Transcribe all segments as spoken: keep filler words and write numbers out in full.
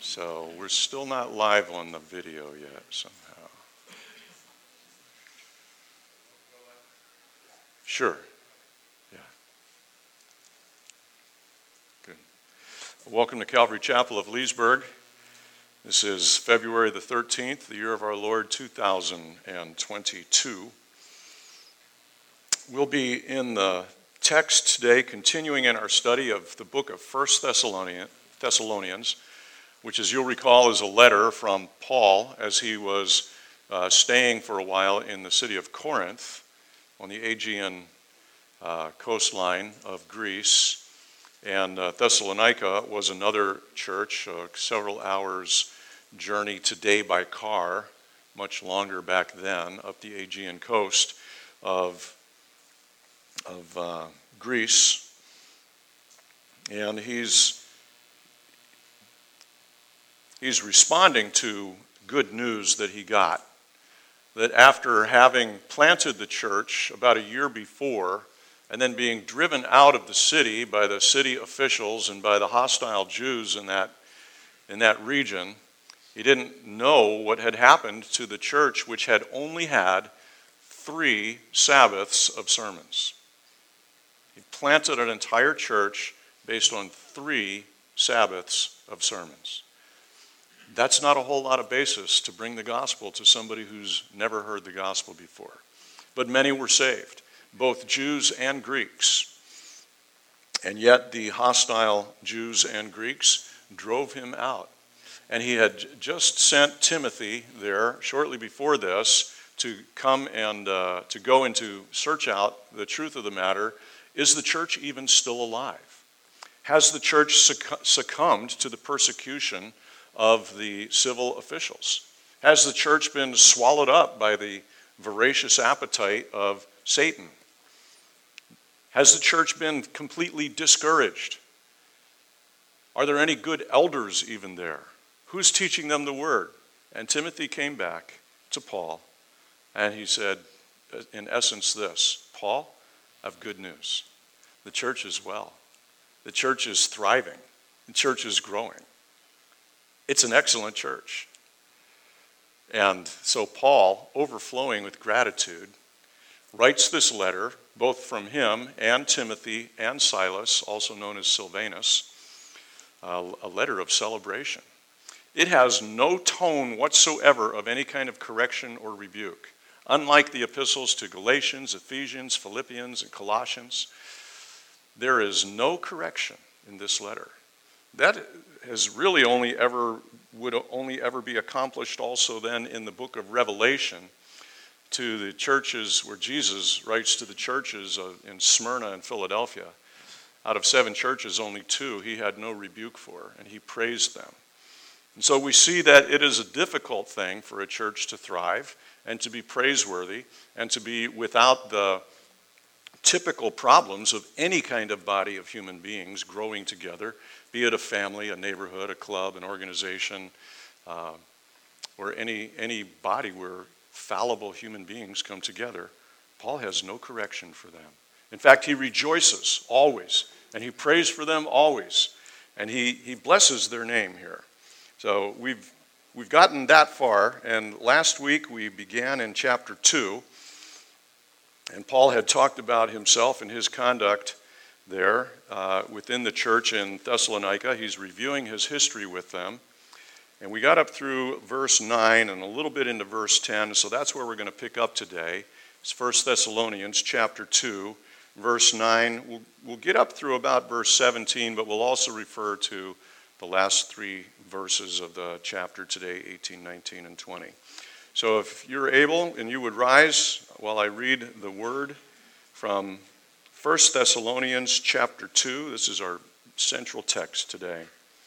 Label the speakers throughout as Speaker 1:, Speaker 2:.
Speaker 1: So we're still not live on the video yet somehow. Sure. Yeah. Good. Welcome to Calvary Chapel of Leesburg. This is February the thirteenth, the year of our Lord, two thousand twenty-two. We'll be in the text today, continuing in our study of the book of First Thessalonians, which, as you'll recall, is a letter from Paul as he was uh, staying for a while in the city of Corinth on the Aegean uh, coastline of Greece. And uh, Thessalonica was another church, uh, several hours journey today by car, much longer back then, up the Aegean coast of, of uh, Greece. And he's He's responding to good news that he got, that after having planted the church about a year before and then being driven out of the city by the city officials and by the hostile Jews in that, in that region, he didn't know what had happened to the church, which had only had three Sabbaths of sermons. He planted an entire church based on three Sabbaths of sermons. That's not a whole lot of basis to bring the gospel to somebody who's never heard the gospel before. But many were saved, both Jews and Greeks. And yet the hostile Jews and Greeks drove him out. And he had just sent Timothy there shortly before this to come and uh, to go and to search out the truth of the matter. Is the church even still alive? Has the church succumbed to the persecution of the civil officials? Has the church been swallowed up by the voracious appetite of Satan? Has the church been completely discouraged? Are there any good elders even there? Who's teaching them the word? And Timothy came back to Paul, and he said, in essence, this: Paul, I have good news. The church is well. The church is thriving. The church is growing. It's an excellent church. And so Paul, overflowing with gratitude, writes this letter, both from him and Timothy and Silas, also known as Silvanus, uh, a letter of celebration. It has no tone whatsoever of any kind of correction or rebuke. Unlike the epistles to Galatians, Ephesians, Philippians, and Colossians, there is no correction in this letter. That has really only ever, would only ever be accomplished also then in the book of Revelation to the churches where Jesus writes to the churches in Smyrna and Philadelphia. Out of seven churches, only two he had no rebuke for, and he praised them. And so we see that it is a difficult thing for a church to thrive and to be praiseworthy and to be without the typical problems of any kind of body of human beings growing together, be it a family, a neighborhood, a club, an organization, uh, or any, any body where fallible human beings come together. Paul has no correction for them. In fact, he rejoices always, and he prays for them always, and he, he blesses their name here. So we've, we've gotten that far, and last week we began in chapter two, and Paul had talked about himself and his conduct there uh, within the church in Thessalonica. He's reviewing his history with them. And we got up through verse nine and a little bit into verse ten, so that's where we're going to pick up today. It's First Thessalonians chapter two, verse nine. We'll, we'll get up through about verse seventeen, but we'll also refer to the last three verses of the chapter today, eighteen, nineteen, and twenty. So if you're able and you would rise while I read the word from First Thessalonians chapter two. This is our central text today.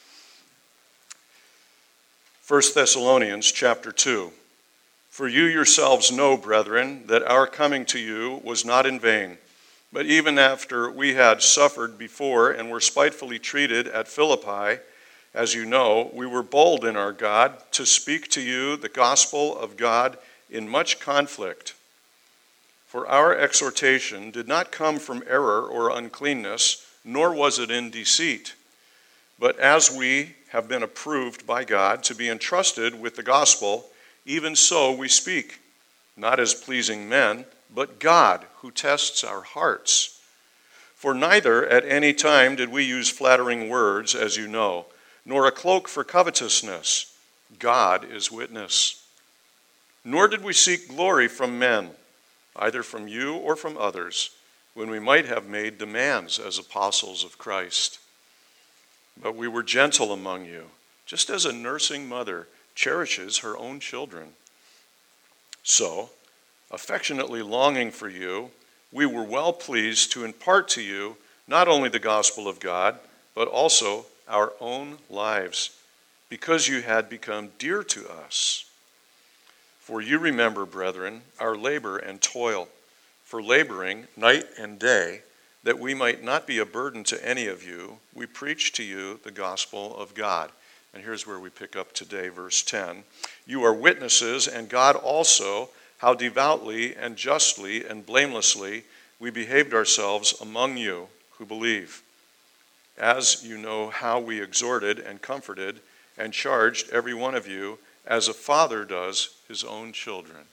Speaker 1: First Thessalonians chapter two. For you yourselves know, brethren, that our coming to you was not in vain. But even after we had suffered before and were spitefully treated at Philippi, as you know, we were bold in our God to speak to you the gospel of God in much conflict. For our exhortation did not come from error or uncleanness, nor was it in deceit. But as we have been approved by God to be entrusted with the gospel, even so we speak, not as pleasing men, but God who tests our hearts. For neither at any time did we use flattering words, as you know, nor a cloak for covetousness. God is witness. Nor did we seek glory from men, either from you or from others, when we might have made demands as apostles of Christ. But we were gentle among you, just as a nursing mother cherishes her own children. So, affectionately longing for you, we were well pleased to impart to you not only the gospel of God, but also our own lives, because you had become dear to us. For you remember, brethren, our labor and toil, for laboring night and day, that we might not be a burden to any of you, we preach to you the gospel of God. And here's where we pick up today, verse ten. You are witnesses, and God also, how devoutly and justly and blamelessly we behaved ourselves among you who believe, as you know how we exhorted and comforted and charged every one of you as a father does his own children,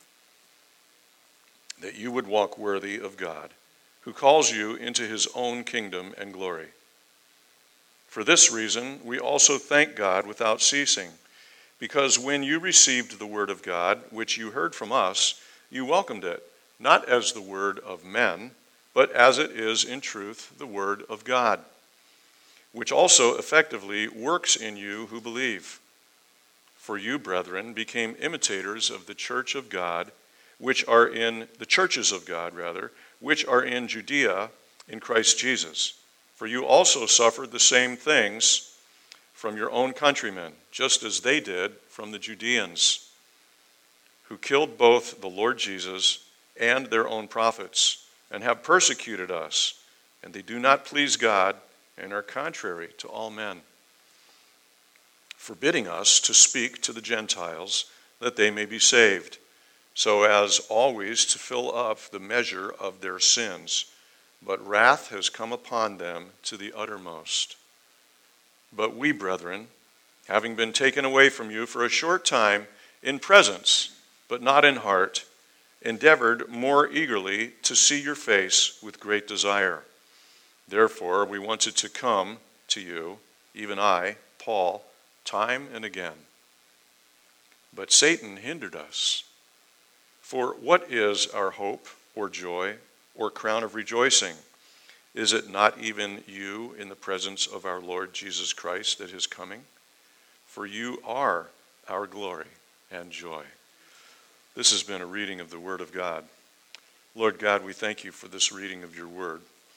Speaker 1: that you would walk worthy of God, who calls you into his own kingdom and glory. For this reason, we also thank God without ceasing, because when you received the word of God, which you heard from us, you welcomed it, not as the word of men, but as it is in truth the word of God, which also effectively works in you who believe. For you, brethren, became imitators of the church of God, which are in the churches of God, rather, which are in Judea in Christ Jesus. For you also suffered the same things from your own countrymen, just as they did from the Judeans, who killed both the Lord Jesus and their own prophets, and have persecuted us, and they do not please God, and are contrary to all men, forbidding us to speak to the Gentiles, that they may be saved, so as always to fill up the measure of their sins. But wrath has come upon them to the uttermost. But we, brethren, having been taken away from you for a short time in presence, but not in heart, endeavored more eagerly to see your face with great desire. Therefore, we wanted to come to you, even I, Paul, time and again. But Satan hindered us. For what is our hope or joy or crown of rejoicing? Is it not even you in the presence of our Lord Jesus Christ at his coming? For you are our glory and joy. This has been a reading of the Word of God. Lord God, we thank you for this reading of your Word.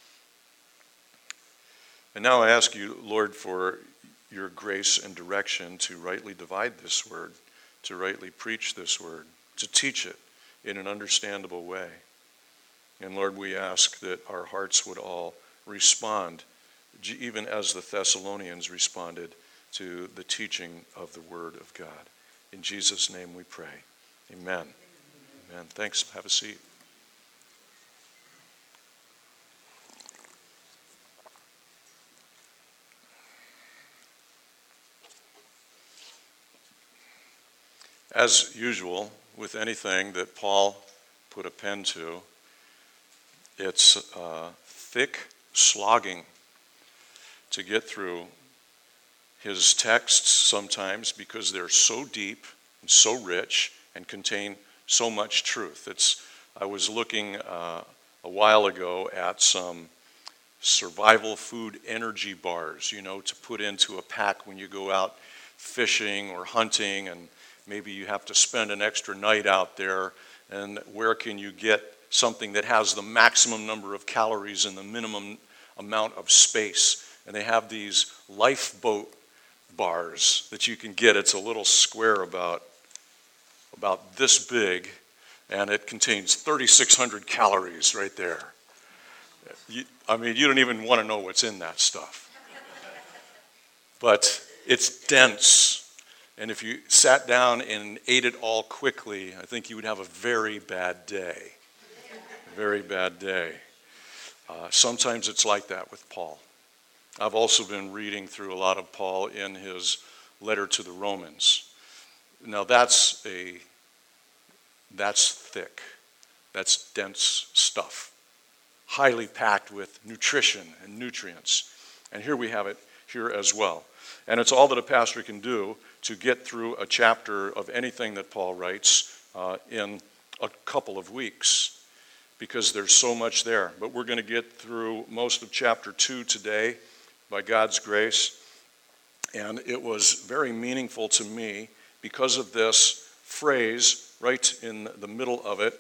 Speaker 1: And now I ask you, Lord, for your grace and direction to rightly divide this Word, to rightly preach this Word, to teach it in an understandable way. And Lord, we ask that our hearts would all respond, even as the Thessalonians responded to the teaching of the Word of God. In Jesus' name we pray. Amen. Amen. Thanks. Have a seat. As usual, with anything that Paul put a pen to, it's uh, thick slogging to get through his texts sometimes because they're so deep and so rich and contain so much truth. It's, I was looking uh, a while ago at some survival food energy bars, you know, to put into a pack when you go out fishing or hunting, and maybe you have to spend an extra night out there, and where can you get something that has the maximum number of calories and the minimum amount of space? And they have these lifeboat bars that you can get. It's a little square about about this big, and it contains thirty-six hundred calories right there. You, I mean, you don't even want to know what's in that stuff. But it's dense, and if you sat down and ate it all quickly, I think you would have a very bad day. A very bad day. Uh, sometimes it's like that with Paul. I've also been reading through a lot of Paul in his letter to the Romans. Now that's a that's thick. That's dense stuff. Highly packed with nutrition and nutrients. And here we have it here as well. And it's all that a pastor can do to get through a chapter of anything that Paul writes uh, in a couple of weeks, because there's so much there. But we're going to get through most of chapter two today by God's grace. And it was very meaningful to me because of this phrase right in the middle of it,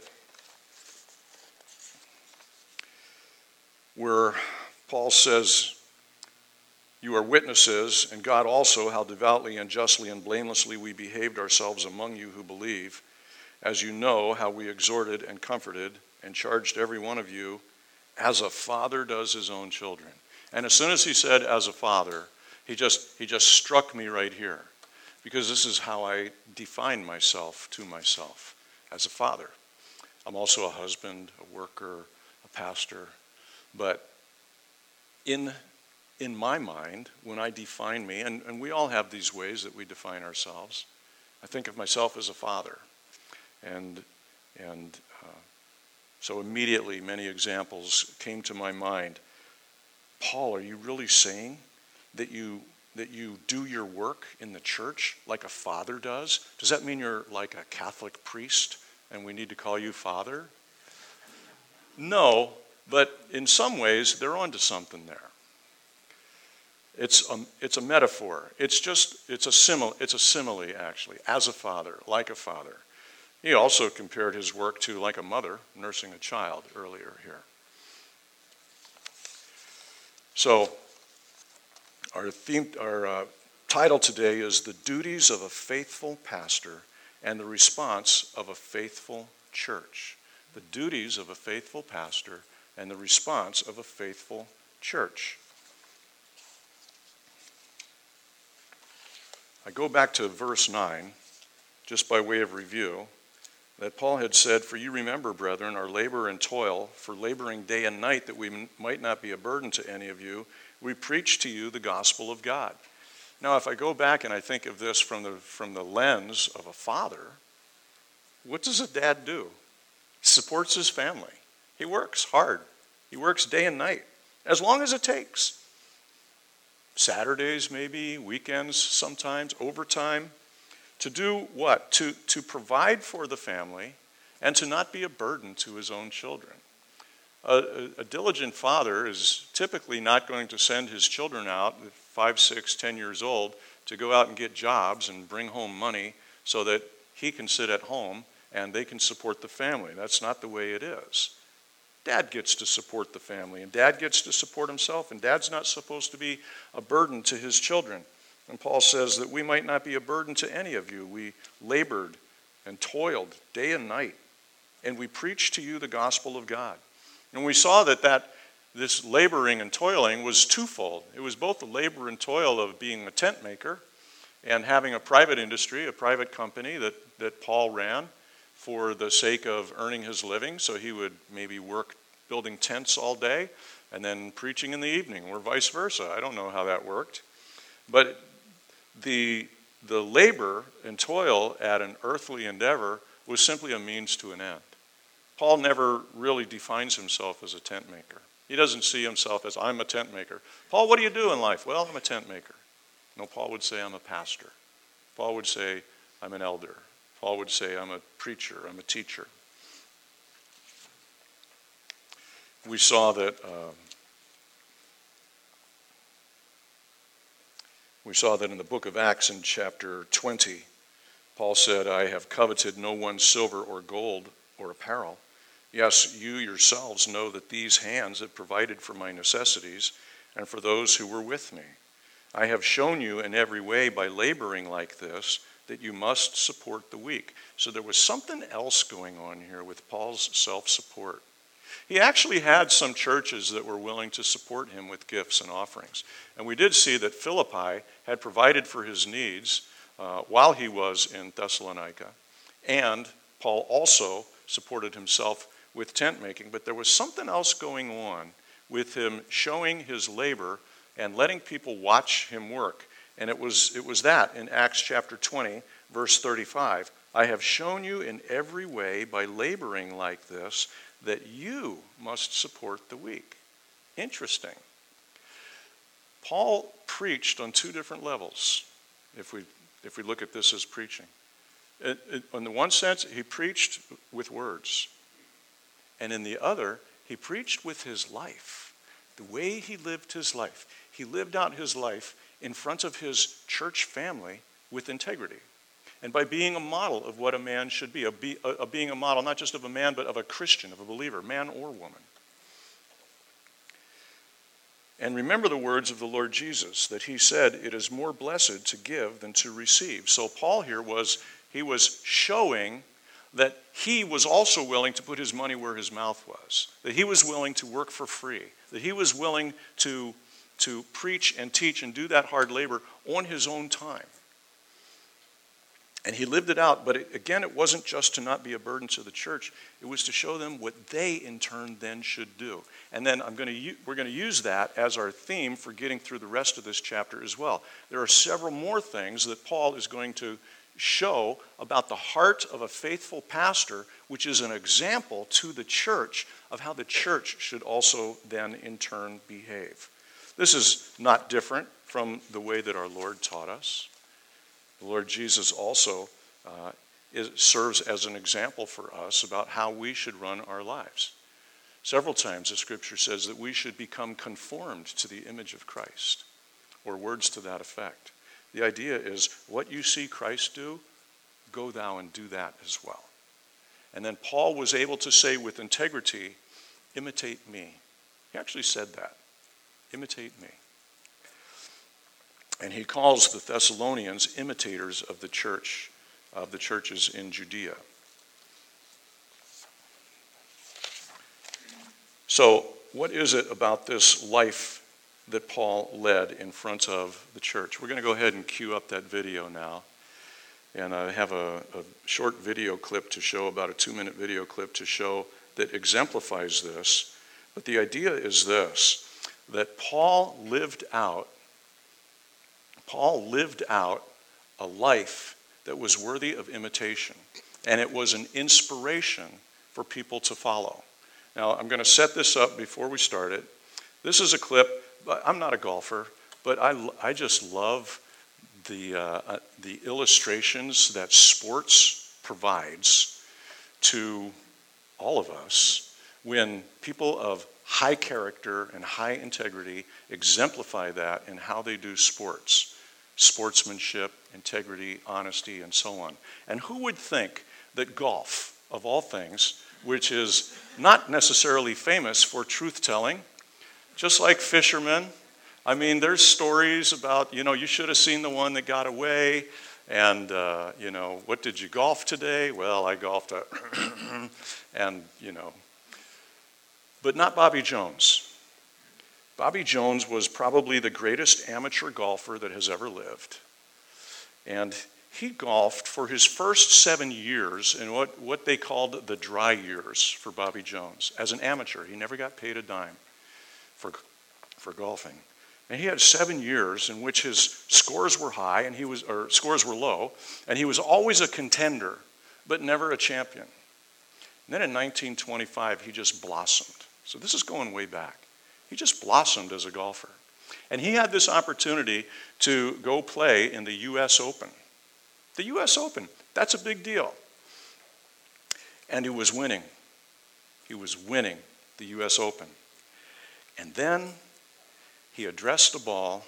Speaker 1: where Paul says, "You are witnesses, and God also, how devoutly and justly and blamelessly we behaved ourselves among you who believe, as you know how we exhorted and comforted and charged every one of you as a father does his own children." And as soon as he said as a father, he just he just struck me right here, because this is how I define myself to myself, as a father. I'm also a husband, a worker, a pastor. But in in my mind, when I define me, and, and we all have these ways that we define ourselves, I think of myself as a father. And and uh, so immediately many examples came to my mind. Paul, are you really saying that you that you do your work in the church like a father does? Does that mean you're like a Catholic priest and we need to call you father? No. But in some ways, they're onto something there. It's a, it's a metaphor. It's just, it's a simile, it's a simile, actually, as a father, like a father. He also compared his work to like a mother nursing a child earlier here. So, our theme, our uh, title today is The Duties of a Faithful Pastor and the Response of a Faithful Church. The duties of a faithful pastor and the response of a faithful church. I go back to verse nine, just by way of review, that Paul had said, "For you remember, brethren, our labor and toil, for laboring day and night, that we m- might not be a burden to any of you, we preach to you the gospel of God." Now, if I go back and I think of this from the, from the lens of a father, what does a dad do? He supports his family. He works hard. He works day and night, as long as it takes. Saturdays maybe, weekends sometimes, overtime. To do what? To, to provide for the family and to not be a burden to his own children. A, a, a diligent father is typically not going to send his children out at five, six, ten years old to go out and get jobs and bring home money so that he can sit at home and they can support the family. That's not the way it is. Dad gets to support the family, and dad gets to support himself, and dad's not supposed to be a burden to his children. And Paul says that we might not be a burden to any of you. We labored and toiled day and night, and we preached to you the gospel of God. And we saw that, that this laboring and toiling was twofold. It was both the labor and toil of being a tent maker and having a private industry, a private company that, that Paul ran for the sake of earning his living. So he would maybe work building tents all day and then preaching in the evening, or vice versa. I don't know how that worked. But the, the labor and toil at an earthly endeavor was simply a means to an end. Paul never really defines himself as a tent maker. He doesn't see himself as, I'm a tent maker. Paul, what do you do in life? Well, I'm a tent maker. No, Paul would say, I'm a pastor. Paul would say, I'm an elder. Paul would say, I'm a preacher, I'm a teacher. We saw that um, we saw that in the book of Acts in chapter twenty, Paul said, I have coveted no one's silver or gold or apparel. Yes, you yourselves know that these hands have provided for my necessities and for those who were with me. I have shown you in every way by laboring like this that you must support the weak. So there was something else going on here with Paul's self-support. He actually had some churches that were willing to support him with gifts and offerings. And we did see that Philippi had provided for his needs uh, while he was in Thessalonica. And Paul also supported himself with tent making. But there was something else going on with him showing his labor and letting people watch him work. And it was, it was that in Acts chapter twenty, verse thirty-five. I have shown you in every way by laboring like this that you must support the weak. Interesting. Paul preached on two different levels, if we, if we look at this as preaching. It, it, in the one sense, he preached with words. And in the other, he preached with his life. The way he lived his life. He lived out his life in front of his church family with integrity. And by being a model of what a man should be, a be a, a being a model not just of a man, but of a Christian, of a believer, man or woman. And remember the words of the Lord Jesus, that he said, it is more blessed to give than to receive. So Paul here was, he was showing that he was also willing to put his money where his mouth was, that he was willing to work for free, that he was willing to, to preach and teach and do that hard labor on his own time. And he lived it out, but it, again, it wasn't just to not be a burden to the church. It was to show them what they, in turn, then should do. And then I'm going to we're going to use that as our theme for getting through the rest of this chapter as well. There are several more things that Paul is going to show about the heart of a faithful pastor, which is an example to the church of how the church should also then, in turn, behave. This is not different from the way that our Lord taught us. The Lord Jesus also uh, is, serves as an example for us about how we should run our lives. Several times the scripture says that we should become conformed to the image of Christ, or words to that effect. The idea is, what you see Christ do, go thou and do that as well. And then Paul was able to say with integrity, imitate me. He actually said that, imitate me. And he calls the Thessalonians imitators of the church, of the churches in Judea. So, what is it about this life that Paul led in front of the church? We're going to go ahead and cue up that video now. And I have a, a short video clip to show, about a two-minute video clip to show that exemplifies this. But the idea is this, that Paul lived out Paul lived out a life that was worthy of imitation, and it was an inspiration for people to follow. Now, I'm going to set this up before we start it. This is a clip. I'm not a golfer, but I, I just love the, uh, the illustrations that sports provides to all of us when people of high character and high integrity exemplify that in how they do sports. Sportsmanship, integrity, honesty, and so on. And who would think that golf, of all things, which is not necessarily famous for truth-telling, just like fishermen, I mean, there's stories about, you know, you should have seen the one that got away, and, uh, you know, what did you golf today? Well, I golfed a and, you know, but not Bobby Jones. Bobby Jones was probably the greatest amateur golfer that has ever lived. And he golfed for his first seven years in what, what they called the dry years for Bobby Jones. As an amateur, he never got paid a dime for, for golfing. And he had seven years in which his scores were high and he was, or scores were low, and he was always a contender, but never a champion. And then in nineteen twenty-five, he just blossomed. So this is going way back. He just blossomed as a golfer. And he had this opportunity to go play in the U S Open. The U S Open, that's a big deal. And he was winning. He was winning the U S Open. And then he addressed the ball,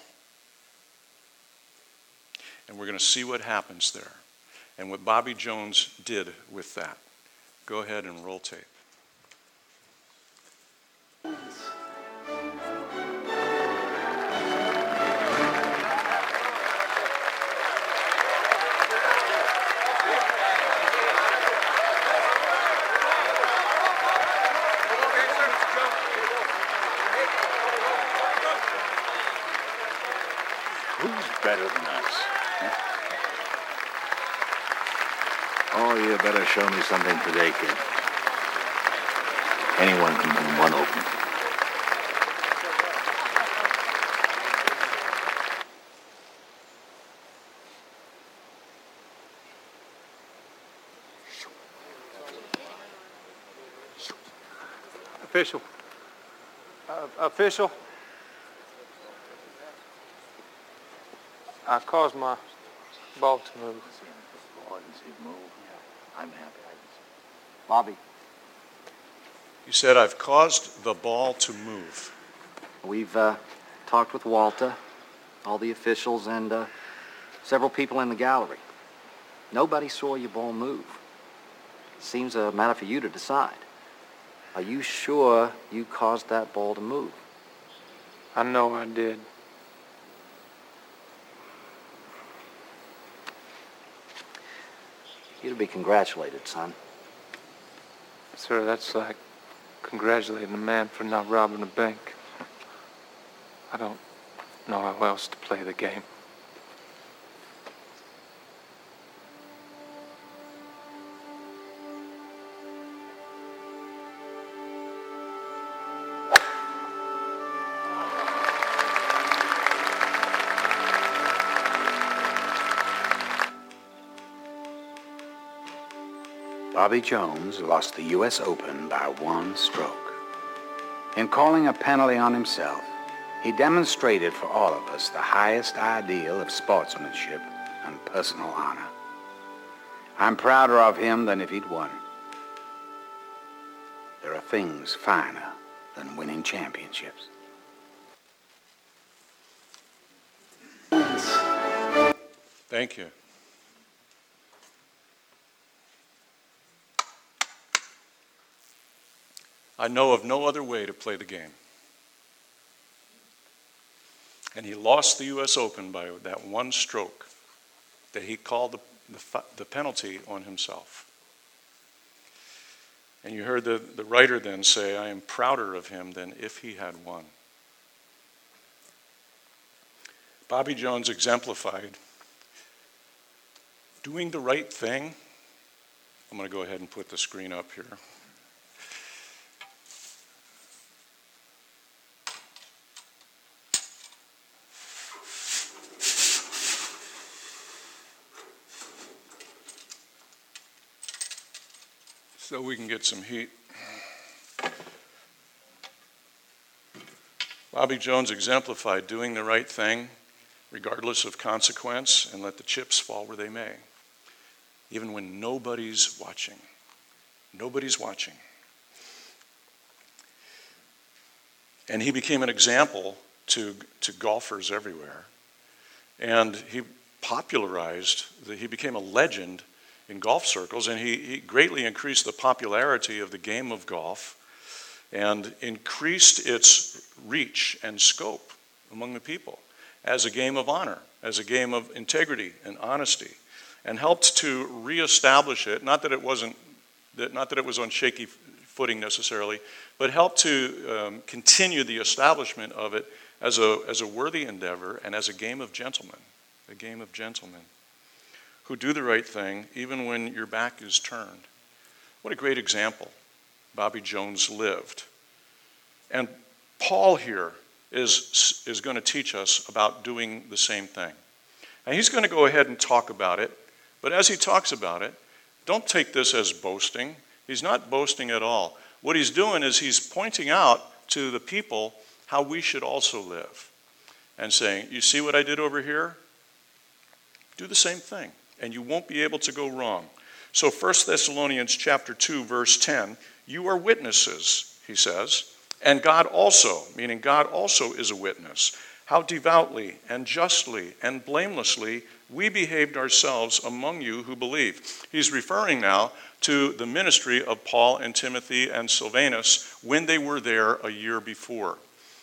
Speaker 1: and we're going to see what happens there and what Bobby Jones did with that. Go ahead and roll tape.
Speaker 2: Better than us. Huh? Oh, you better show me something today, kid. Anyone can win one open.
Speaker 3: Official. Uh, official. I caused my ball to move.
Speaker 2: Oh, I can see it move. Yeah, I'm happy. I can see. Bobby,
Speaker 1: You said, I've caused the ball to move.
Speaker 2: we've uh, talked with Walter, all the officials, and uh, several people in the gallery. Nobody saw your ball move. Seems a matter for you to decide. Are you sure you caused that ball to move?
Speaker 3: I know I did.
Speaker 2: You're to be congratulated, son.
Speaker 3: Sir, that's like congratulating a man for not robbing a bank. I don't know how else to play the game.
Speaker 4: Bobby Jones lost the U S Open by one stroke. In calling a penalty on himself, he demonstrated for all of us the highest ideal of sportsmanship and personal honor. I'm prouder of him than if he'd won. There are things finer than winning championships.
Speaker 1: Thank you. I know of no other way to play the game. And he lost the U S Open by that one stroke that he called the, the, the penalty on himself. And you heard the, the writer then say, I am prouder of him than if he had won. Bobby Jones exemplified doing the right thing. I'm going to go ahead and put the screen up here. So we can get some heat. Bobby Jones exemplified doing the right thing regardless of consequence and let the chips fall where they may, even when nobody's watching. Nobody's watching. And he became an example to, to golfers everywhere. And he popularized, the, he became a legend in golf circles, and he, he greatly increased the popularity of the game of golf and increased its reach and scope among the people as a game of honor, as a game of integrity and honesty, and helped to reestablish it, not that it wasn't, that, not that it was on shaky footing necessarily, but helped to um, continue the establishment of it as a, as a worthy endeavor and as a game of gentlemen, a game of gentlemen who do the right thing even when your back is turned. What a great example Bobby Jones lived. And Paul here is, is going to teach us about doing the same thing. And he's going to go ahead and talk about it, but as he talks about it, don't take this as boasting. He's not boasting at all. What he's doing is he's pointing out to the people how we should also live and saying, you see what I did over here? Do the same thing, and you won't be able to go wrong. So First Thessalonians chapter two, verse ten, you are witnesses, he says, and God also, meaning God also is a witness, how devoutly and justly and blamelessly we behaved ourselves among you who believe. He's referring now to the ministry of Paul and Timothy and Silvanus when they were there a year before.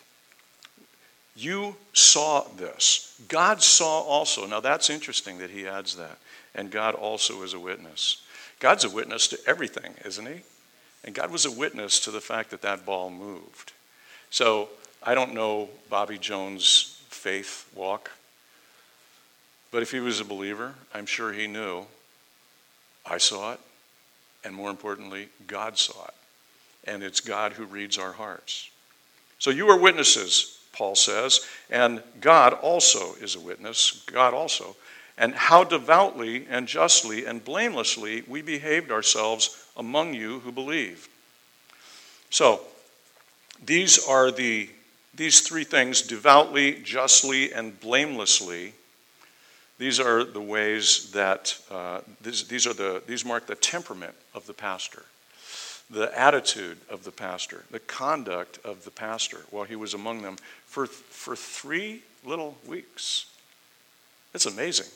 Speaker 1: You saw this. God saw also. Now that's interesting that he adds that. And God also is a witness. God's a witness to everything, isn't he? And God was a witness to the fact that that ball moved. So I don't know Bobby Jones' faith walk, but if he was a believer, I'm sure he knew I saw it, and more importantly, God saw it. And it's God who reads our hearts. So you are witnesses, Paul says, and God also is a witness, God also, and how devoutly and justly and blamelessly we behaved ourselves among you who believe. So, these are the these three things: devoutly, justly, and blamelessly. These are the ways that uh, these, these are the these mark the temperament of the pastor, the attitude of the pastor, the conduct of the pastor while he was among them for for three little weeks. It's amazing.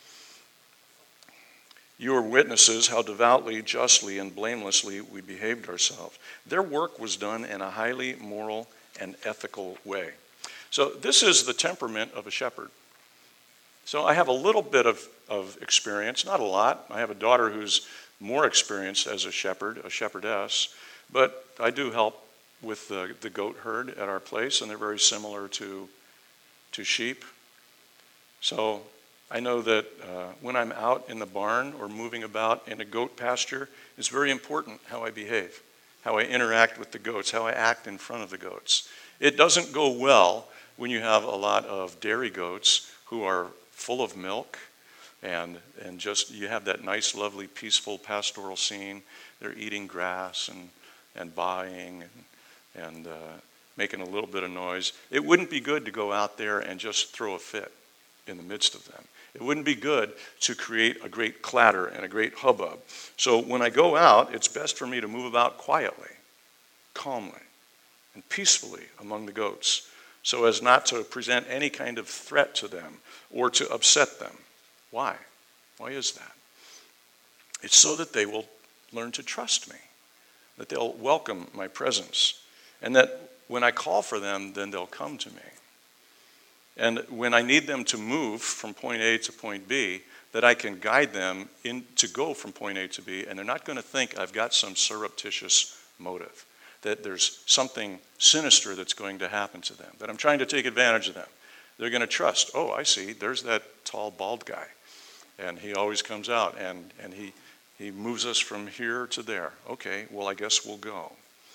Speaker 1: You are witnesses how devoutly, justly, and blamelessly we behaved ourselves. Their work was done in a highly moral and ethical way. So this is the temperament of a shepherd. So I have a little bit of, of experience, not a lot. I have a daughter who's more experienced as a shepherd, a shepherdess, but I do help with the, the goat herd at our place, and they're very similar to, to sheep. So I know that uh, when I'm out in the barn or moving about in a goat pasture, it's very important how I behave, how I interact with the goats, how I act in front of the goats. It doesn't go well when you have a lot of dairy goats who are full of milk and and just you have that nice, lovely, peaceful pastoral scene. They're eating grass and, and baaing and, and uh, making a little bit of noise. It wouldn't be good to go out there and just throw a fit in the midst of them. It wouldn't be good to create a great clatter and a great hubbub. So when I go out, it's best for me to move about quietly, calmly, and peacefully among the goats, so as not to present any kind of threat to them or to upset them. Why? Why is that? It's so that they will learn to trust me, that they'll welcome my presence, and that when I call for them, then they'll come to me. And when I need them to move from point A to point B, that I can guide them in to go from point A to B, and they're not going to think I've got some surreptitious motive, that there's something sinister that's going to happen to them, that I'm trying to take advantage of them. They're going to trust, oh, I see, there's that tall, bald guy, and he always comes out, and, and he, he moves us from here to there. Okay, well, I guess we'll go.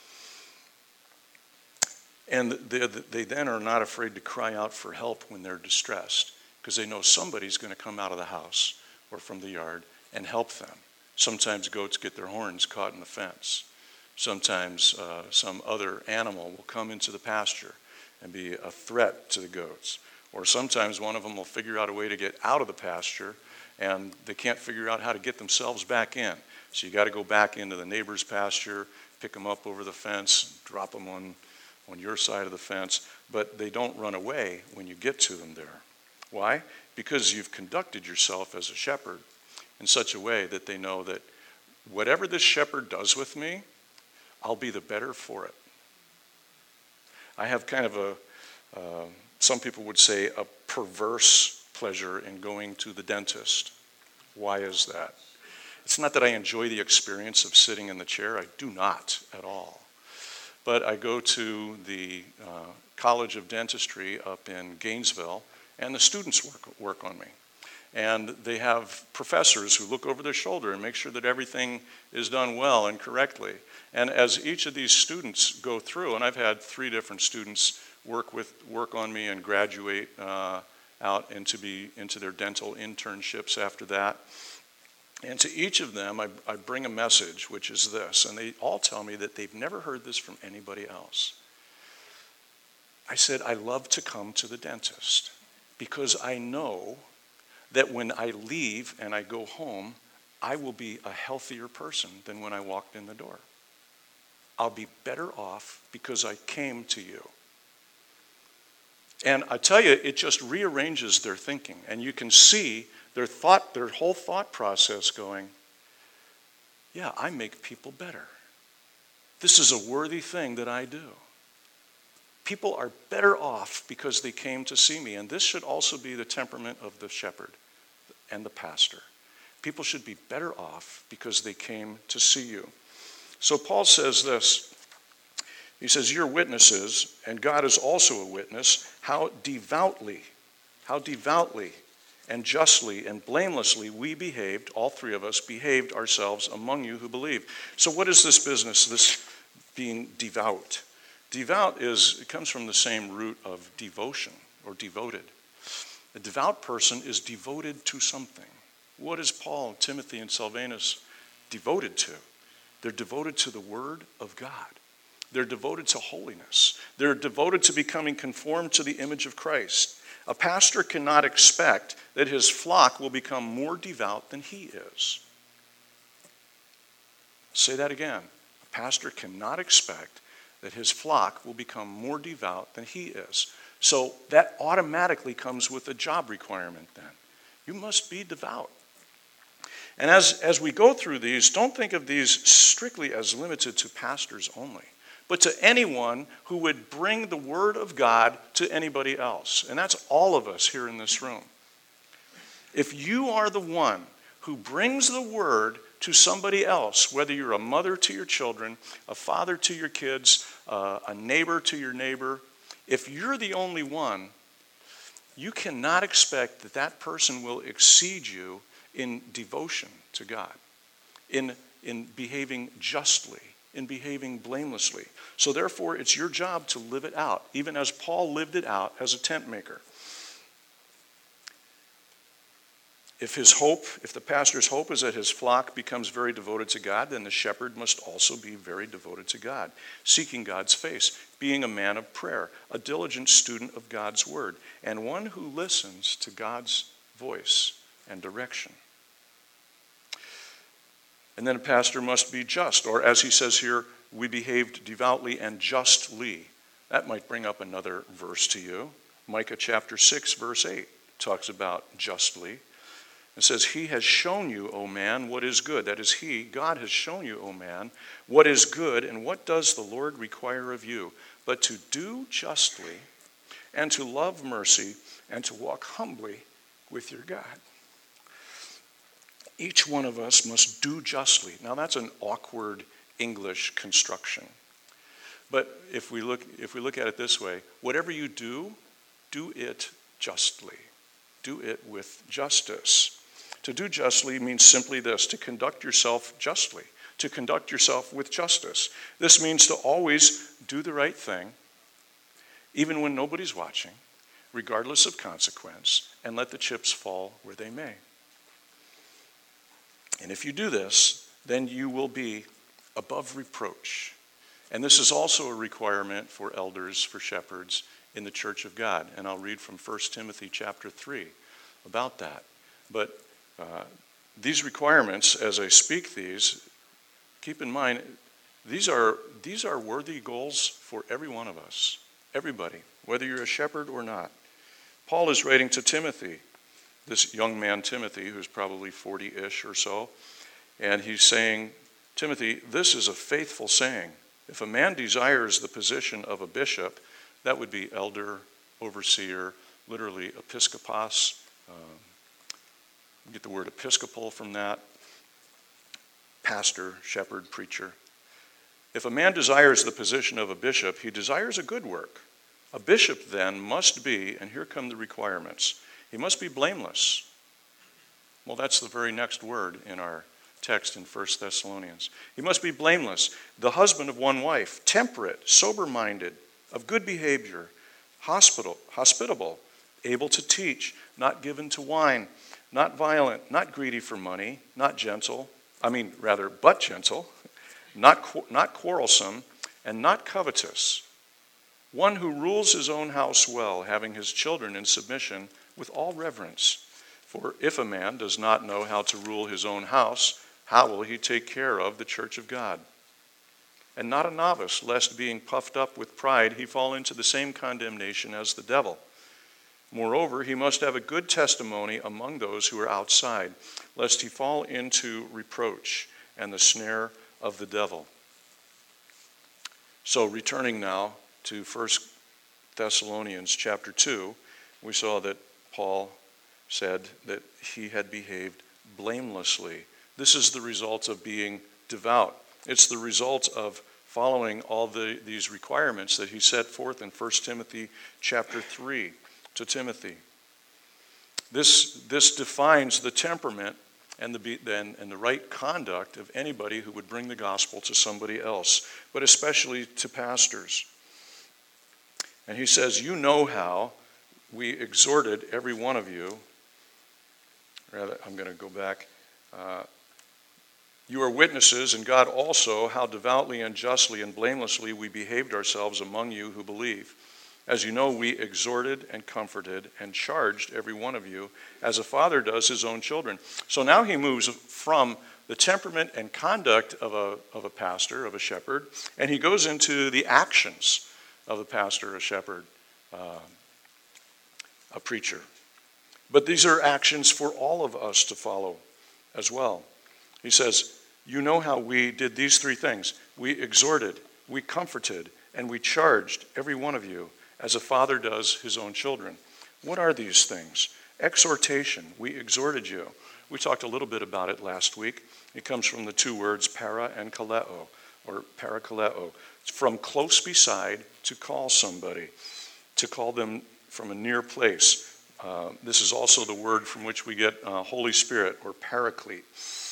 Speaker 1: And they, they then are not afraid to cry out for help when they're distressed, because they know somebody's going to come out of the house or from the yard and help them. Sometimes goats get their horns caught in the fence. Sometimes uh, some other animal will come into the pasture and be a threat to the goats. Or sometimes one of them will figure out a way to get out of the pasture, and they can't figure out how to get themselves back in. So you got to go back into the neighbor's pasture, pick them up over the fence, drop them on on your side of the fence, but they don't run away when you get to them there. Why? Because you've conducted yourself as a shepherd in such a way that they know that whatever this shepherd does with me, I'll be the better for it. I have kind of a, uh, some people would say, a perverse pleasure in going to the dentist. Why is that? It's not that I enjoy the experience of sitting in the chair. I do not at all. But I go to the uh, College of Dentistry up in Gainesville, and the students work, work on me. And they have professors who look over their shoulder and make sure that everything is done well and correctly. And as each of these students go through, and I've had three different students work with work on me and graduate uh, out into be into their dental internships after that. And to each of them, I, I bring a message, which is this, and they all tell me that they've never heard this from anybody else. I said, I love to come to the dentist because I know that when I leave and I go home, I will be a healthier person than when I walked in the door. I'll be better off because I came to you. And I tell you, it just rearranges their thinking, and you can see their thought, their whole thought process going, yeah, I make people better. This is a worthy thing that I do. People are better off because they came to see me, and this should also be the temperament of the shepherd and the pastor. People should be better off because they came to see you. So Paul says this. He says, you're witnesses, and God is also a witness, how devoutly, how devoutly and justly and blamelessly we behaved, all three of us behaved ourselves among you who believe. So what is this business, this being devout? Devout is, it comes from the same root of devotion or devoted. A devout person is devoted to something. What is Paul, Timothy, and Silvanus devoted to? They're devoted to the Word of God. They're devoted to holiness. They're devoted to becoming conformed to the image of Christ. A pastor cannot expect that his flock will become more devout than he is. Say that again. A pastor cannot expect that his flock will become more devout than he is. So that automatically comes with a job requirement then. You must be devout. And as, as we go through these, don't think of these strictly as limited to pastors only, but to anyone who would bring the word of God to anybody else. And that's all of us here in this room. If you are the one who brings the word to somebody else, whether you're a mother to your children, a father to your kids, uh, a neighbor to your neighbor, if you're the only one, you cannot expect that that person will exceed you in devotion to God, in, in behaving justly, in behaving blamelessly. So therefore, it's your job to live it out, even as Paul lived it out as a tent maker. If his hope, if the pastor's hope is that his flock becomes very devoted to God, then the shepherd must also be very devoted to God, seeking God's face, being a man of prayer, a diligent student of God's word, and one who listens to God's voice and direction. And then a pastor must be just, or as he says here, we behaved devoutly and justly. That might bring up another verse to you. Micah chapter six, verse eight talks about justly. It says, he has shown you, O man, what is good. That is he, God has shown you, O man, what is good, and what does the Lord require of you? But to do justly, and to love mercy, and to walk humbly with your God. Each one of us must do justly. Now that's an awkward English construction. But if we look, if we look at it this way, whatever you do, do it justly. Do it with justice. To do justly means simply this, to conduct yourself justly, to conduct yourself with justice. This means to always do the right thing, even when nobody's watching, regardless of consequence, and let the chips fall where they may. And if you do this, then you will be above reproach. And this is also a requirement for elders, for shepherds in the church of God. And I'll read from First Timothy chapter three about that. But uh, these requirements, as I speak these, keep in mind, these are, these are worthy goals for every one of us, everybody, whether you're a shepherd or not. Paul is writing to Timothy, this young man Timothy, who's probably forty-ish or so, and he's saying, Timothy, this is a faithful saying. If a man desires the position of a bishop, that would be elder, overseer, literally episkopos. Um, we get the word episcopal from that. Pastor, shepherd, preacher. If a man desires the position of a bishop, he desires a good work. A bishop then must be, and here come the requirements, he must be blameless. Well, that's the very next word in our text in First Thessalonians. He must be blameless, the husband of one wife, temperate, sober-minded, of good behavior, hospitable, hospitable, able to teach, not given to wine, not violent, not greedy for money, not gentle, I mean, rather, but gentle, not, not quarrelsome, and not covetous. One who rules his own house well, having his children in submission with all reverence. For if a man does not know how to rule his own house, how will he take care of the church of God? And not a novice, lest being puffed up with pride, he fall into the same condemnation as the devil. Moreover, he must have a good testimony among those who are outside, lest he fall into reproach and the snare of the devil. So returning now to First Thessalonians chapter two, we saw that Paul said that he had behaved blamelessly. This is the result of being devout. It's the result of following all the, these requirements that he set forth in First Timothy chapter three to Timothy. This, this defines the temperament and the, and, and the right conduct of anybody who would bring the gospel to somebody else, but especially to pastors. And he says, you know how we exhorted every one of you, rather, I'm going to go back. Uh, You are witnesses, and God also, how devoutly and justly and blamelessly we behaved ourselves among you who believe. As you know, we exhorted and comforted and charged every one of you, as a father does his own children. So now he moves from the temperament and conduct of a, of a pastor, of a shepherd, and he goes into the actions of a pastor, a shepherd, uh, a preacher. But these are actions for all of us to follow as well. He says, you know how we did these three things. We exhorted, we comforted, and we charged every one of you, as a father does his own children. What are these things? Exhortation, we exhorted you. We talked a little bit about it last week. It comes from the two words para and kaleo, or parakaleo. It's from close beside, to call somebody, to call them from a near place. Uh, this is also the word from which we get uh, Holy Spirit, or paraclete.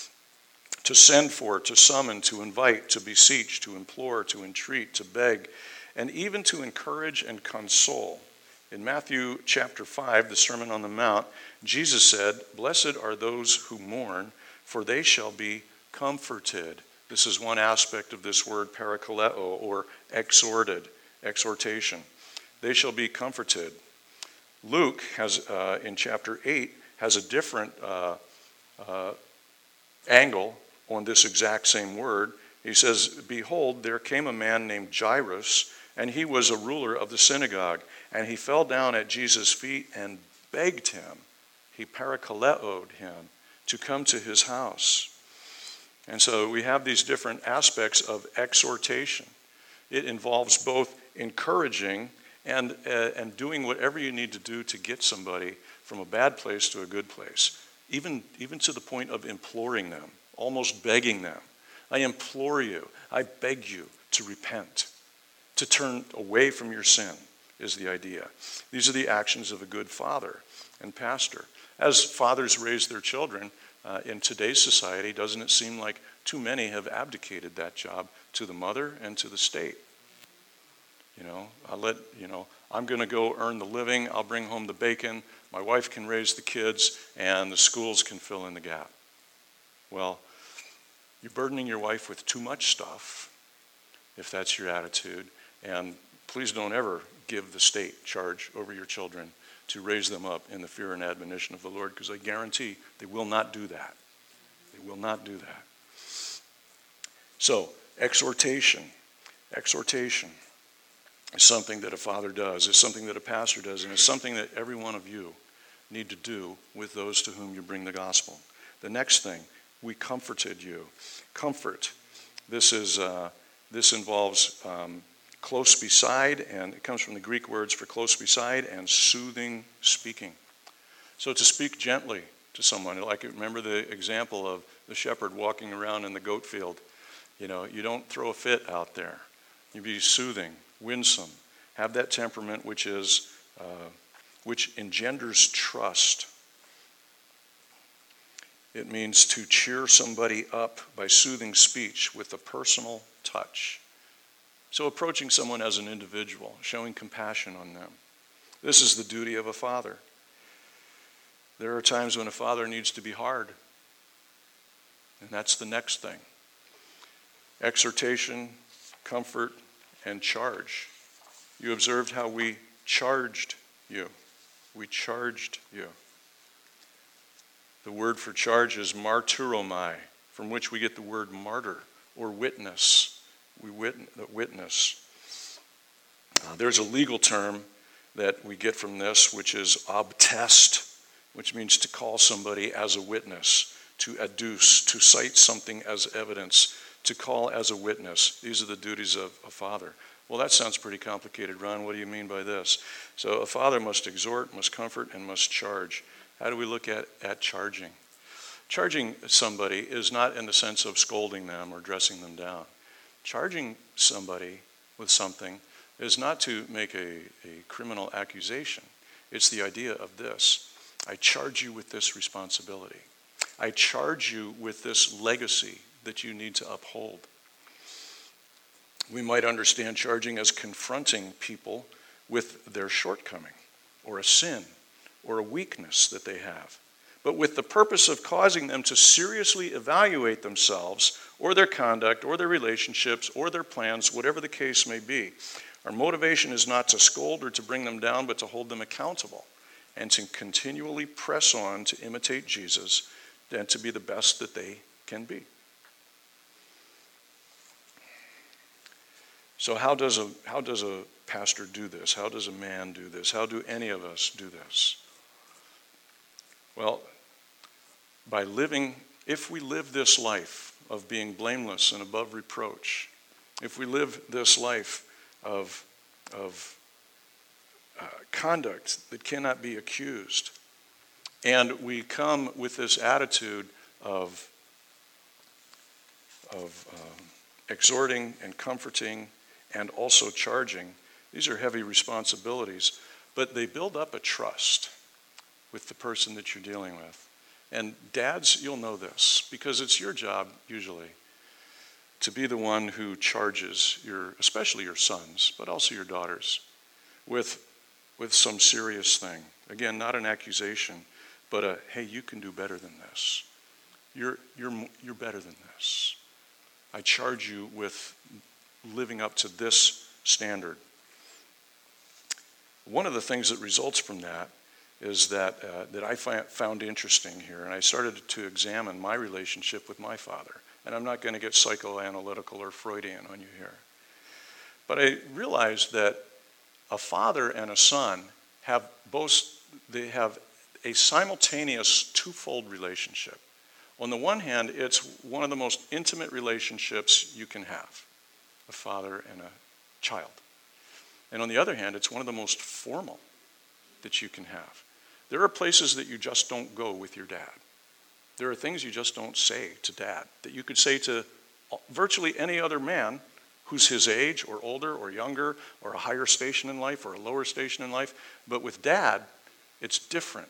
Speaker 1: To send for, to summon, to invite, to beseech, to implore, to entreat, to beg, and even to encourage and console. In Matthew chapter five, the Sermon on the Mount, Jesus said, blessed are those who mourn, for they shall be comforted. This is one aspect of this word parakaleo, or exhorted, exhortation. They shall be comforted. Luke has, uh, in chapter eight, has a different uh, uh, angle on this exact same word. He says, behold, there came a man named Jairus, and he was a ruler of the synagogue. And he fell down at Jesus' feet and begged him, he parakaleoed him, to come to his house. And so we have these different aspects of exhortation. It involves both encouraging and, uh, and doing whatever you need to do to get somebody from a bad place to a good place, even, even to the point of imploring them, almost begging them. I implore you, I beg you to repent, to turn away from your sin, is the idea. These are the actions of a good father and pastor. As fathers raise their children uh, in today's society, doesn't it seem like too many have abdicated that job to the mother and to the state? You know, I let, you know, I'm going to go earn the living, I'll bring home the bacon, my wife can raise the kids, and the schools can fill in the gap. Well, you're burdening your wife with too much stuff, if that's your attitude. And please don't ever give the state charge over your children to raise them up in the fear and admonition of the Lord, because I guarantee they will not do that. They will not do that. So, exhortation. Exhortation is something that a father does, is something that a pastor does, and it's something that every one of you need to do with those to whom you bring the gospel. The next thing, we comforted you. Comfort. This is uh, this involves um, close beside, and it comes from the Greek words for close beside and soothing speaking. So to speak gently to someone, like remember the example of the shepherd walking around in the goat field. You know, you don't throw a fit out there. You be soothing, winsome, have that temperament which is uh, which engenders trust. It means to cheer somebody up by soothing speech with a personal touch. So approaching someone as an individual, showing compassion on them. This is the duty of a father. There are times when a father needs to be hard. And that's the next thing. Exhortation, comfort, and charge. You observed how we charged you. We charged you. The word for charge is martyromai, from which we get the word martyr or witness. We witness. Uh, there's a legal term that we get from this, which is obtest, which means to call somebody as a witness, to adduce, to cite something as evidence, to call as a witness. These are the duties of a father. Well, that sounds pretty complicated, Ron. What do you mean by this? So a father must exhort, must comfort, and must charge. How do we look at, at charging? Charging somebody is not in the sense of scolding them or dressing them down. Charging somebody with something is not to make a, a criminal accusation. It's the idea of this. I charge you with this responsibility. I charge you with this legacy that you need to uphold. We might understand charging as confronting people with their shortcoming or a sin or a weakness that they have. but with the purpose of causing them to seriously evaluate themselves or their conduct or their relationships or their plans, whatever the case may be. Our motivation is not to scold or to bring them down, but to hold them accountable and to continually press on to imitate Jesus and to be the best that they can be. So how does a how does a pastor do this? How does a man do this? How do any of us do this? Well, by living, if we live this life of being blameless and above reproach, if we live this life of, of uh, conduct that cannot be accused, and we come with this attitude of, of um, exhorting and comforting and also charging, these are heavy responsibilities, but they build up a trust with the person that you're dealing with. And dads, you'll know this, because it's your job, usually, to be the one who charges your, especially your sons, but also your daughters, with, with some serious thing. Again, not an accusation, but a, hey, you can do better than this. You're, you're, you're better than this. I charge you with living up to this standard. One of the things that results from that is that uh, that I fi- found interesting here, and I started to examine my relationship with my father. And I'm not going to get psychoanalytical or Freudian on you here. But I realized that a father and a son have both, they have a simultaneous twofold relationship. On the one hand, it's one of the most intimate relationships you can have, a father and a child. And on the other hand, it's one of the most formal that you can have. There are places that you just don't go with your dad. There are things you just don't say to dad that you could say to virtually any other man who's his age or older or younger or a higher station in life or a lower station in life. But with dad, it's different.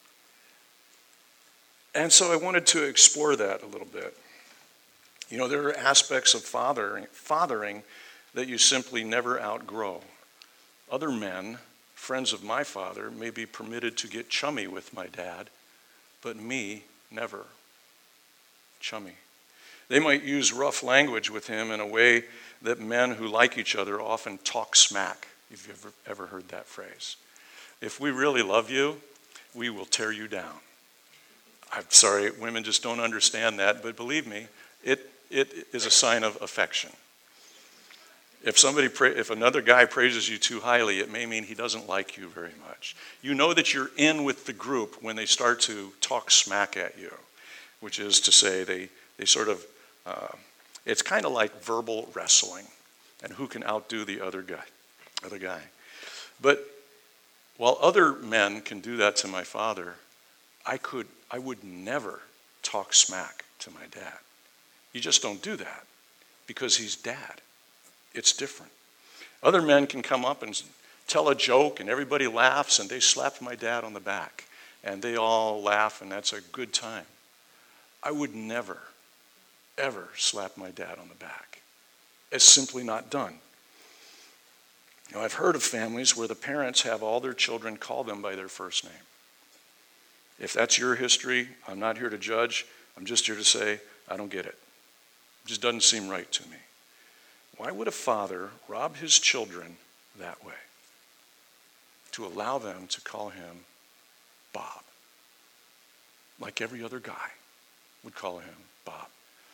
Speaker 1: And so I wanted to explore that a little bit. You know, there are aspects of fathering, fathering that you simply never outgrow. Other men, friends of my father, may be permitted to get chummy with my dad, but me, never. Chummy. They might use rough language with him in a way that men who like each other often talk smack. If you've ever, ever heard that phrase. If we really love you, we will tear you down. I'm sorry, women just don't understand that, but believe me, it it is a sign of affection. If somebody, pra- if another guy praises you too highly, it may mean he doesn't like you very much. You know that you're in with the group when they start to talk smack at you, which is to say they, they sort of, uh, it's kind of like verbal wrestling, and who can outdo the other guy, other guy. But while other men can do that to my father, I could, I would never talk smack to my dad. You just don't do that because he's dad. It's different. Other men can come up and tell a joke and everybody laughs and they slap my dad on the back and they all laugh and that's a good time. I would never, ever slap my dad on the back. It's simply not done. You know, I've heard of families where the parents have all their children call them by their first name. If that's your history, I'm not here to judge. I'm just here to say, I don't get it. It just doesn't seem right to me. Why would a father rob his children that way? To allow them to call him Bob. Like every other guy would call him Bob.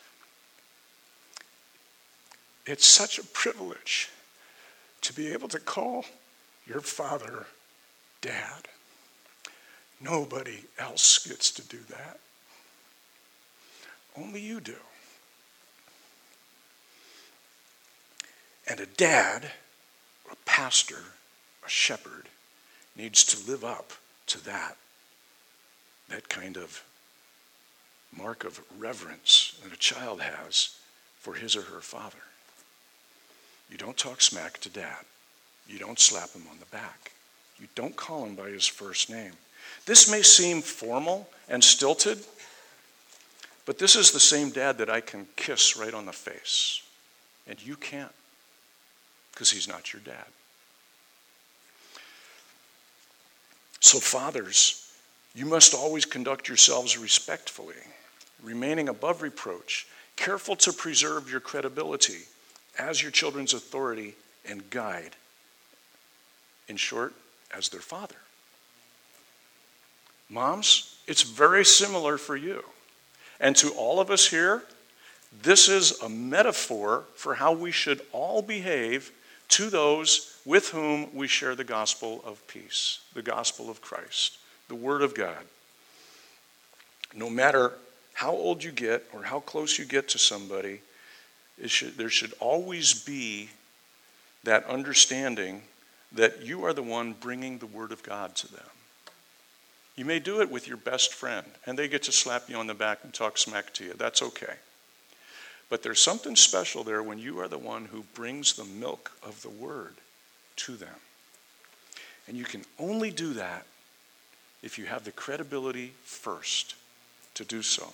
Speaker 1: It's such a privilege to be able to call your father Dad. Nobody else gets to do that. Only you do. And a dad, a pastor, a shepherd, needs to live up to that, that kind of mark of reverence that a child has for his or her father. You don't talk smack to dad. You don't slap him on the back. You don't call him by his first name. This may seem formal and stilted, but this is the same dad that I can kiss right on the face, and you can't. Because he's not your dad. So fathers, You must always conduct yourselves respectfully, remaining above reproach, careful to preserve your credibility as your children's authority and guide. In short, as their father. Moms, it's very similar for you. And to all of us here, this is a metaphor for how we should all behave to those with whom we share the gospel of peace, the gospel of Christ, the Word of God. No matter how old you get or how close you get to somebody, it should, there should always be that understanding that you are the one bringing the Word of God to them. You may do it with your best friend, and they get to slap you on the back and talk smack to you. That's okay. But there's something special there when you are the one who brings the milk of the Word to them. And you can only do that if you have the credibility first to do so.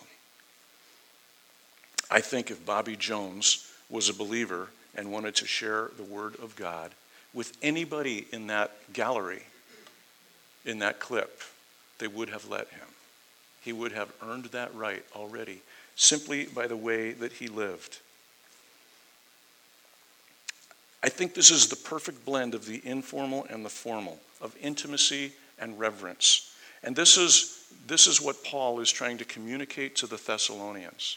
Speaker 1: I think if Bobby Jones was a believer and wanted to share the Word of God with anybody in that gallery, in that clip, they would have let him. He would have earned that right already, simply by the way that he lived. I think this is the perfect blend of the informal and the formal, of intimacy and reverence. And this is, this is what Paul is trying to communicate to the Thessalonians.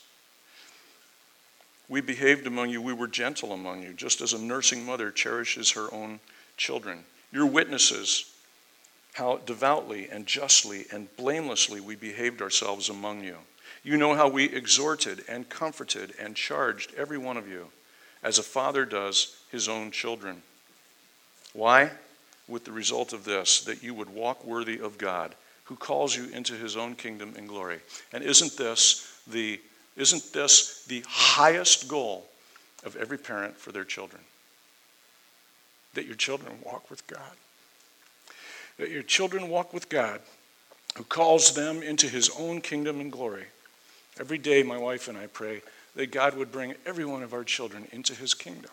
Speaker 1: We behaved among you, we were gentle among you, just as a nursing mother cherishes her own children. You're witnesses how devoutly and justly and blamelessly we behaved ourselves among you. You know how we exhorted and comforted and charged every one of you, as a father does his own children. Why? With the result of this, that you would walk worthy of God, who calls you into his own kingdom and glory. And isn't this the Isn't this the highest goal of every parent for their children? That your children walk with God. That your children walk with God, who calls them into his own kingdom and glory. Every day, my wife and I pray that God would bring every one of our children into his kingdom.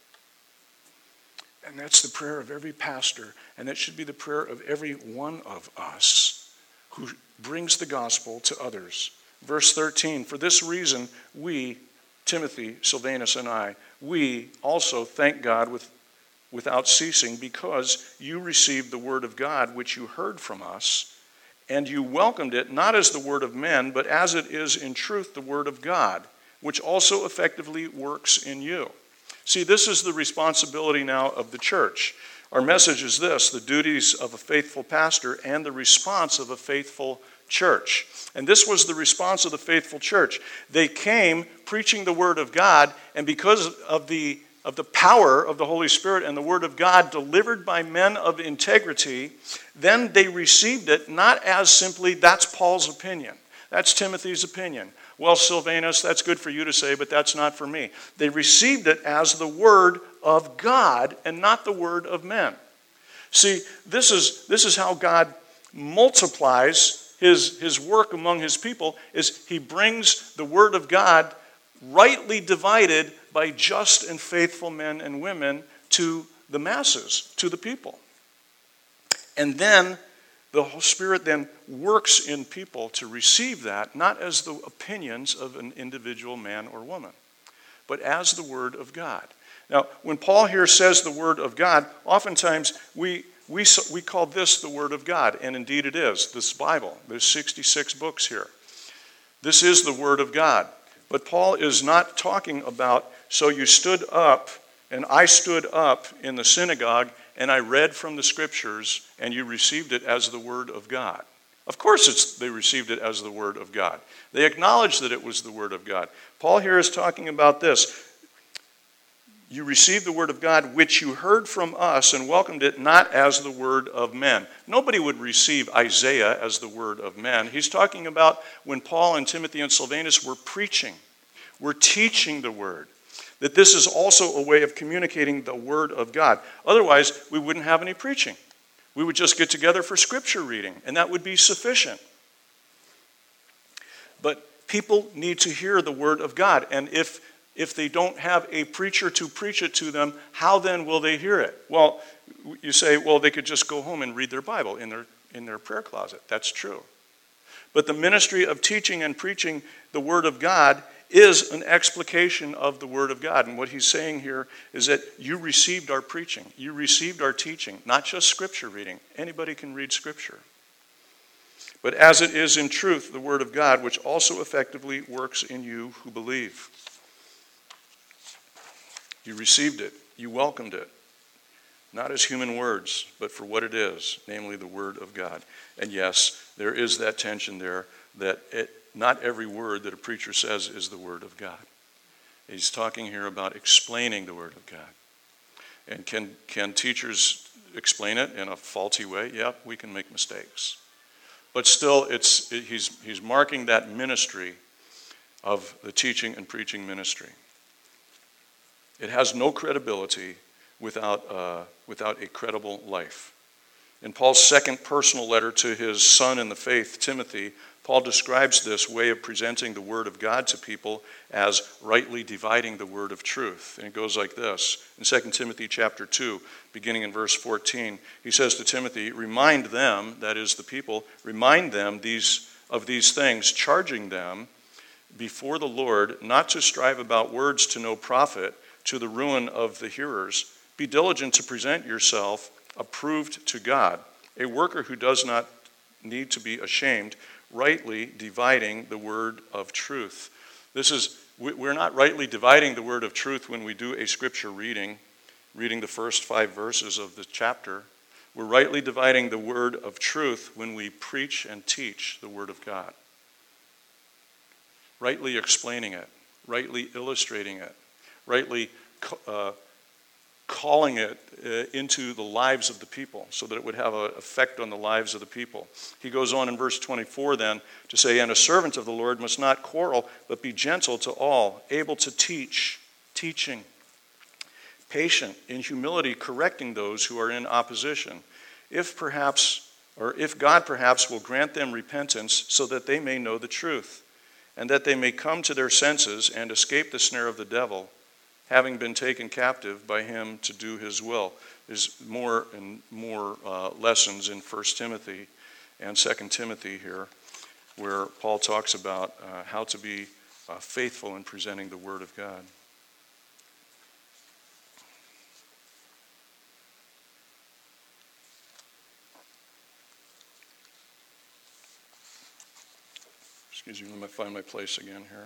Speaker 1: And that's the prayer of every pastor, and that should be the prayer of every one of us who brings the gospel to others. Verse thirteen, for this reason we, Timothy, Silvanus, and I, we also thank God with, without ceasing, because you received the word of God which you heard from us, and you welcomed it not as the word of men, but as it is in truth the word of God, which also effectively works in you. See, this is the responsibility now of the church. Our message is this: the duties of a faithful pastor and the response of a faithful church. And this was the response of the faithful church. They came preaching the word of God, and because of the of the power of the Holy Spirit and the word of God delivered by men of integrity, then they received it not as simply, that's Paul's opinion, that's Timothy's opinion. Well, Silvanus, that's good for you to say, but that's not for me. They received it as the word of God and not the word of men. See, this is this is how God multiplies His, his work among his people, is he brings the word of God rightly divided by just and faithful men and women to the masses, to the people. And then the Holy Spirit then works in people to receive that, not as the opinions of an individual man or woman, but as the word of God. Now, when Paul here says the word of God, oftentimes we We, we call this the Word of God, and indeed it is, this Bible. There's sixty-six books here. This is the Word of God. But Paul is not talking about, so you stood up, and I stood up in the synagogue, and I read from the Scriptures, and you received it as the Word of God. Of course it's, they received it as the Word of God. They acknowledged that it was the Word of God. Paul here is talking about this. You received the word of God, which you heard from us, and welcomed it not as the word of men. Nobody would receive Isaiah as the word of men. He's talking about when Paul and Timothy and Silvanus were preaching, were teaching the word, that this is also a way of communicating the word of God. Otherwise, we wouldn't have any preaching. We would just get together for scripture reading, and that would be sufficient. But people need to hear the word of God, and if If they don't have a preacher to preach it to them, how then will they hear it? Well, you say, well, they could just go home and read their Bible in their in their prayer closet. That's true. But the ministry of teaching and preaching the Word of God is an explication of the Word of God. And what he's saying here is that you received our preaching. You received our teaching, not just Scripture reading. Anybody can read Scripture. But as it is in truth, the Word of God, which also effectively works in you who believe. You received it. You welcomed it. Not as human words, but for what it is, namely the Word of God. And yes, there is that tension there that it, not every word that a preacher says is the Word of God. He's talking here about explaining the Word of God. And can, can teachers explain it in a faulty way? Yep, we can make mistakes. But still, it's he's, he's marking that ministry of the teaching and preaching ministry. It has no credibility without, uh, without a credible life. In Paul's second personal letter to his son in the faith, Timothy, Paul describes this way of presenting the Word of God to people as rightly dividing the word of truth. And it goes like this. In Second Timothy chapter two, beginning in verse fourteen, he says to Timothy, "Remind them," that is the people, "remind them these of these things, charging them before the Lord not to strive about words to no profit, to the ruin of the hearers. Be diligent to present yourself approved to God, a worker who does not need to be ashamed, rightly dividing the word of truth." This is, we're not rightly dividing the word of truth when we do a scripture reading, reading the first five verses of the chapter. We're rightly dividing the word of truth when we preach and teach the Word of God. Rightly explaining it, rightly illustrating it, rightly uh, calling it uh, into the lives of the people so that it would have an effect on the lives of the people. He goes on in verse twenty-four then to say, "And a servant of the Lord must not quarrel, but be gentle to all, able to teach," teaching, "patient, in humility correcting those who are in opposition, if perhaps, or if God perhaps will grant them repentance so that they may know the truth, and that they may come to their senses and escape the snare of the devil, having been taken captive by him to do his will." There's more and more uh, lessons in First Timothy and Second Timothy here where Paul talks about uh, how to be uh, faithful in presenting the Word of God. Excuse me, let me find my place again here.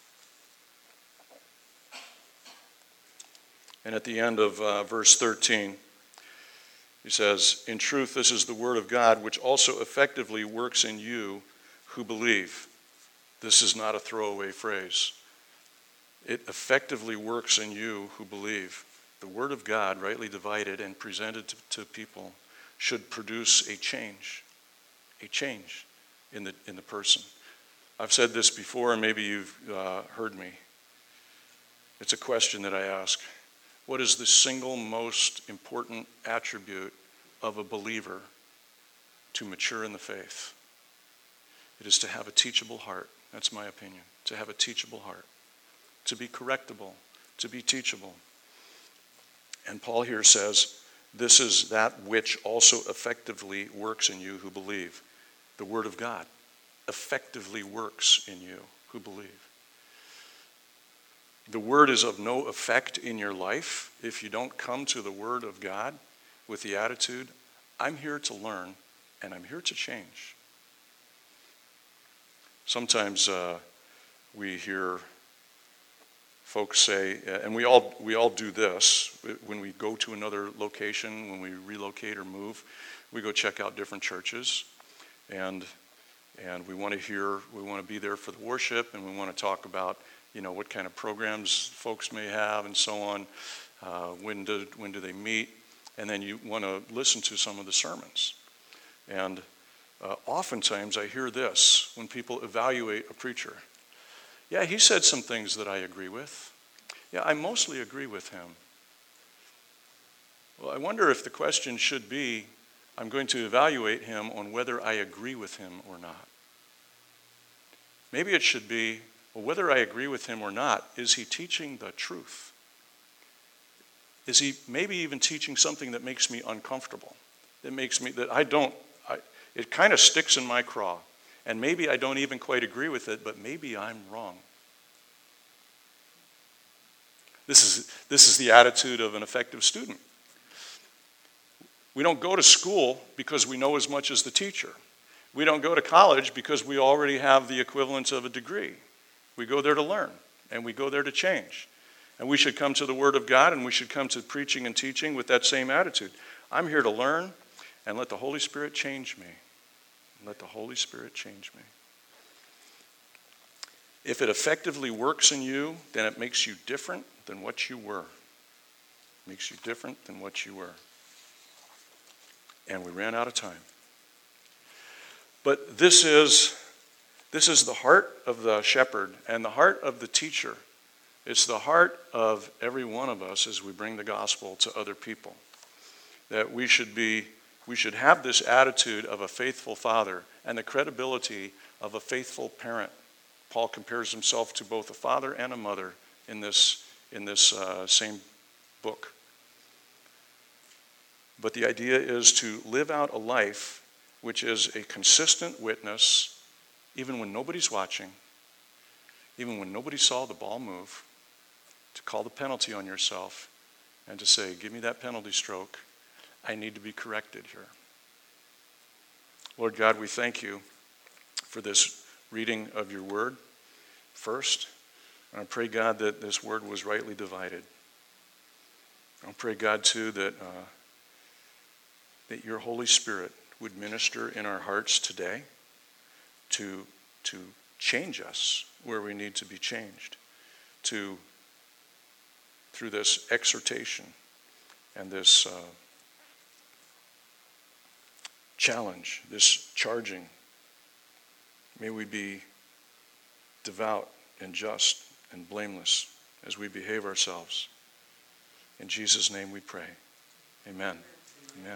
Speaker 1: And at the end of uh, verse thirteen, he says, "In truth, this is the Word of God, which also effectively works in you who believe." This is not a throwaway phrase. It effectively works in you who believe. The Word of God, rightly divided and presented to, to people, should produce a change, a change in the, in the person. I've said this before, and maybe you've uh, heard me. It's a question that I ask. What is the single most important attribute of a believer to mature in the faith? It is to have a teachable heart. That's my opinion. To have a teachable heart. To be correctable. To be teachable. And Paul here says, this is that which also effectively works in you who believe. The Word of God effectively works in you who believe. The Word is of no effect in your life if you don't come to the Word of God with the attitude, I'm here to learn and I'm here to change. Sometimes uh, we hear folks say, and we all we all do this, when we go to another location, when we relocate or move, we go check out different churches, and and we want to hear, we want to be there for the worship, and we want to talk about, you know, what kind of programs folks may have and so on. Uh, when do when do they meet? And then you want to listen to some of the sermons. And uh, oftentimes I hear this when people evaluate a preacher. Yeah, he said some things that I agree with. Yeah, I mostly agree with him. Well, I wonder if the question should be, I'm going to evaluate him on whether I agree with him or not. Maybe it should be, well, whether I agree with him or not, is he teaching the truth? Is he maybe even teaching something that makes me uncomfortable? That makes me, that I don't, I, it kind of sticks in my craw. And maybe I don't even quite agree with it, but maybe I'm wrong. This is, this is the attitude of an effective student. We don't go to school because we know as much as the teacher. We don't go to college because we already have the equivalent of a degree. We go there to learn, and we go there to change. And we should come to the Word of God, and we should come to preaching and teaching with that same attitude. I'm here to learn, and let the Holy Spirit change me. Let the Holy Spirit change me. If it effectively works in you, then it makes you different than what you were. It makes you different than what you were. And we ran out of time. But this is, this is the heart of the shepherd and the heart of the teacher. It's the heart of every one of us as we bring the gospel to other people. That we should be, we should have this attitude of a faithful father and the credibility of a faithful parent. Paul compares himself to both a father and a mother in this, in this uh, same book. But the idea is to live out a life which is a consistent witness, even when nobody's watching, even when nobody saw the ball move, to call the penalty on yourself and to say, give me that penalty stroke. I need to be corrected here. Lord God, we thank you for this reading of your word first. And I pray, God, that this word was rightly divided. I pray, God, too, that, uh, that your Holy Spirit would minister in our hearts today to, to change us where we need to be changed, to through this exhortation and this uh, challenge, this charging. May we be devout and just and blameless as we behave ourselves. In Jesus' name we pray. Amen.